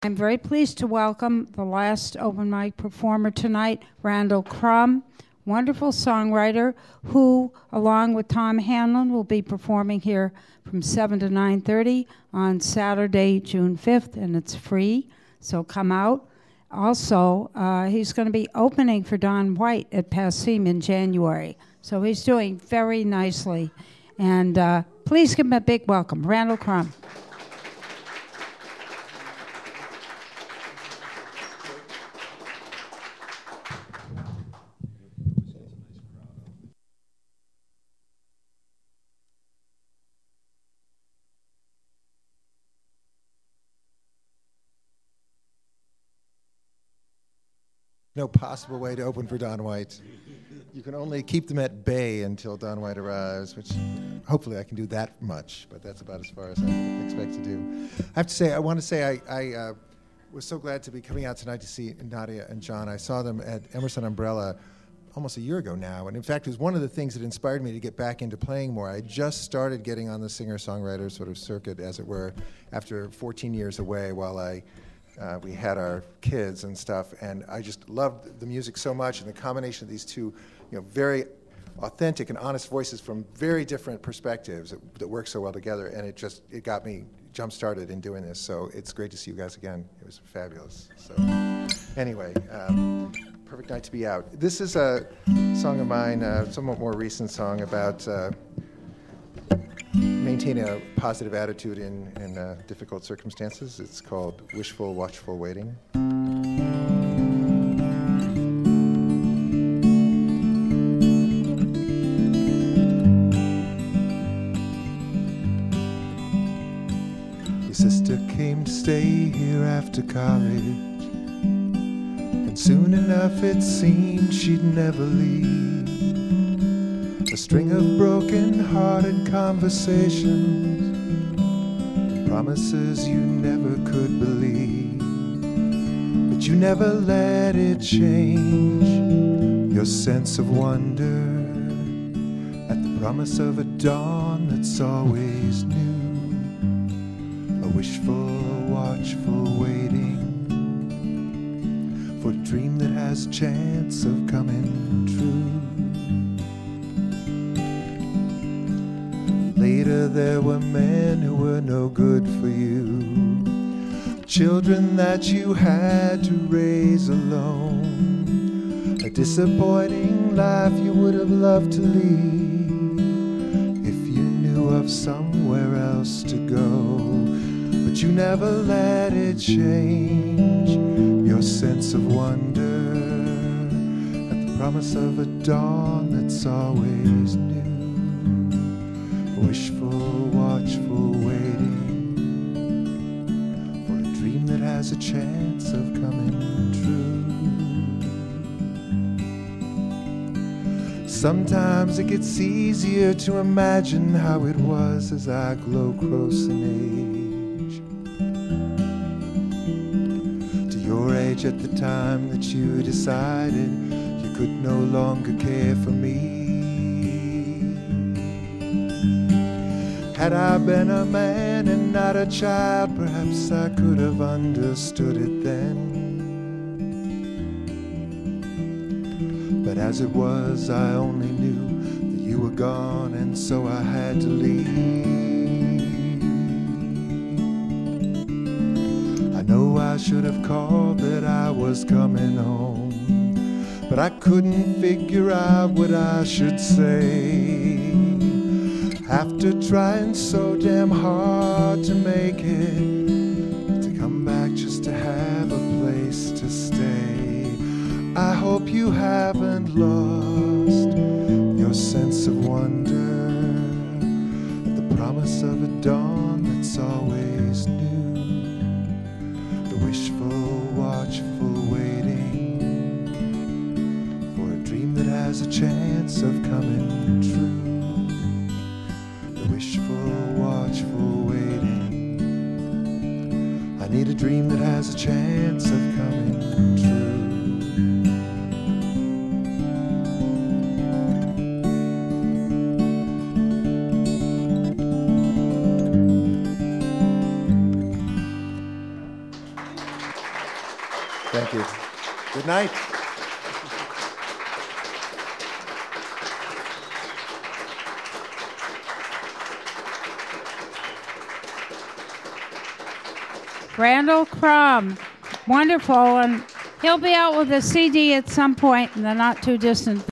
I'm very pleased to welcome the last open mic performer tonight, Randall Crum, wonderful songwriter who, along with Tom Hanlon, will be performing here from 7 to 9:30 on Saturday, June 5th, and it's free, so come out. Also, he's going to be opening for Don White at Passim in January, so he's doing very nicely. And please give him a big welcome, Randall Crum. No possible way to open for Don White. You can only keep them at bay until Don White arrives, which hopefully I can do that much, but that's about as far as I expect to do. I want to say I was so glad to be coming out tonight to see Nadia and John. I saw them at Emerson Umbrella almost a year ago now, and in fact it was one of the things that inspired me to get back into playing more. I just started getting on the singer-songwriter sort of circuit, as it were, after 14 years away while we had our kids and stuff, and I just loved the music so much, and the combination of these two, very authentic and honest voices from very different perspectives that work so well together, and it got me jump-started in doing this, so it's great to see you guys again. It was fabulous. So anyway, perfect night to be out. This is a song of mine, a somewhat more recent song about maintaining a positive attitude in difficult circumstances. It's called Wishful, Watchful Waiting. Your sister came to stay here after college, and soon enough it seemed she'd never leave. A string of broken-hearted conversations, and promises you never could believe. But you never let it change your sense of wonder at the promise of a dawn that's always new. A wishful, watchful waiting for a dream that has a chance of coming true. Later there were men who were no good for you, children that you had to raise alone, a disappointing life you would have loved to lead if you knew of somewhere else to go. But you never let it change your sense of wonder at the promise of a dawn that's always new. Wishful, watchful waiting for a dream that has a chance of coming true. Sometimes it gets easier to imagine how it was as I grow close in age. To your age at the time that you decided you could no longer care for me. Had I been a man and not a child, perhaps I could have understood it then. But as it was, I only knew that you were gone, and so I had to leave. I know I should have called that I was coming home, but I couldn't figure out what I should say. After trying so damn hard to make it, to come back just to have a place to stay. I hope you haven't lost your sense of wonder at the promise of a dawn that's always new. The wishful, watchful waiting for a dream that has a chance of coming true. Watchful waiting. I need a dream that has a chance of coming true. Thank you. Good night. Randall Crum, wonderful, and he'll be out with a CD at some point in the not too distant